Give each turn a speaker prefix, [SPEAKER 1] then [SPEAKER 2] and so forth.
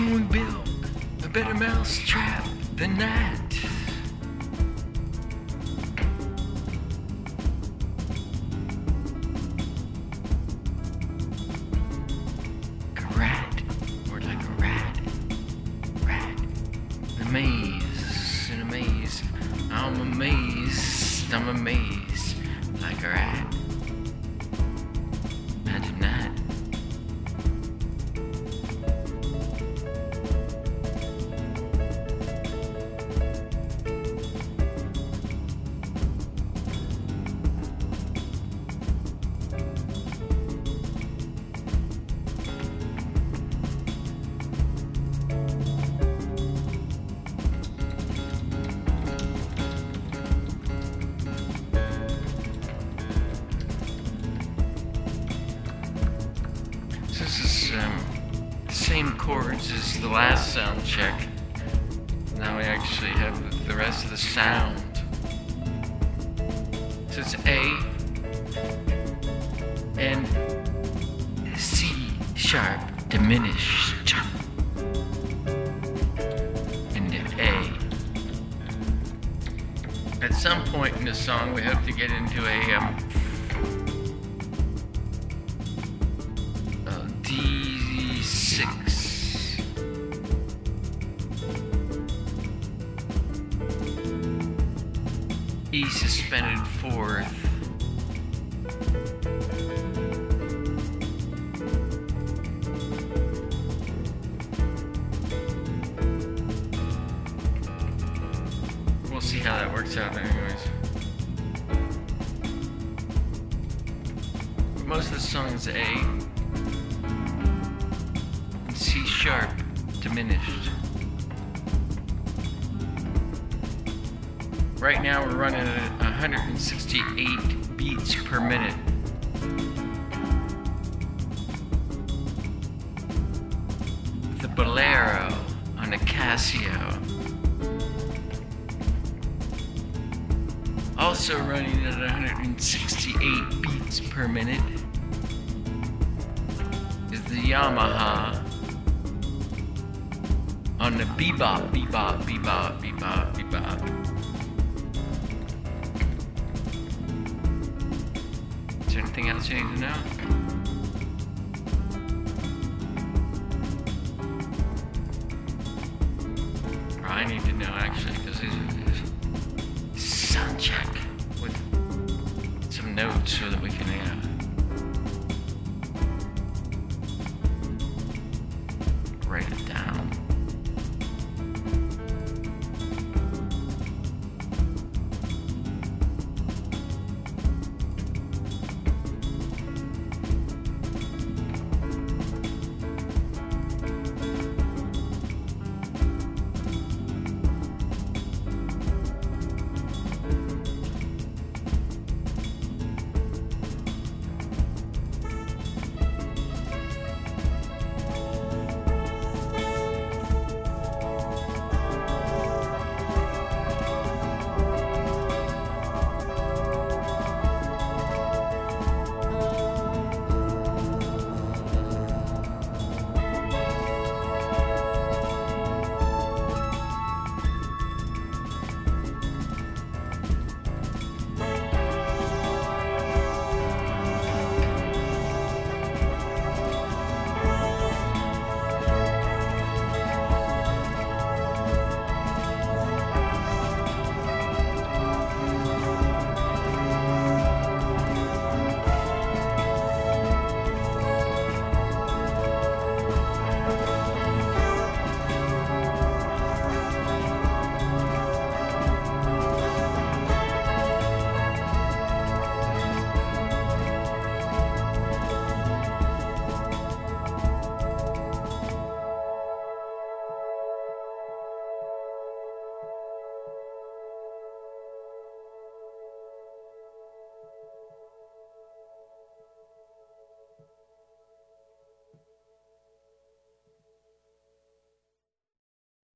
[SPEAKER 1] can we build a better mousetrap than that? A rat, or like a rat. In a maze. I'm amazed, like a rat. Imagine that. This is the same chords as the last sound check. Now we actually have the rest of the sound. So it's A and C sharp diminished into A. At some point in the song, we hope to get into a D6. E suspended fourth. We'll see how that works out anyways. Most of the song is A. C sharp diminished. Right now we're running at 168 beats per minute. The Bolero on a Casio. Also running at 168 beats per minute is the Yamaha on the bebop. Is there anything else you need to know? Or I need to know actually, because it's sound check with some notes so that we can write it down.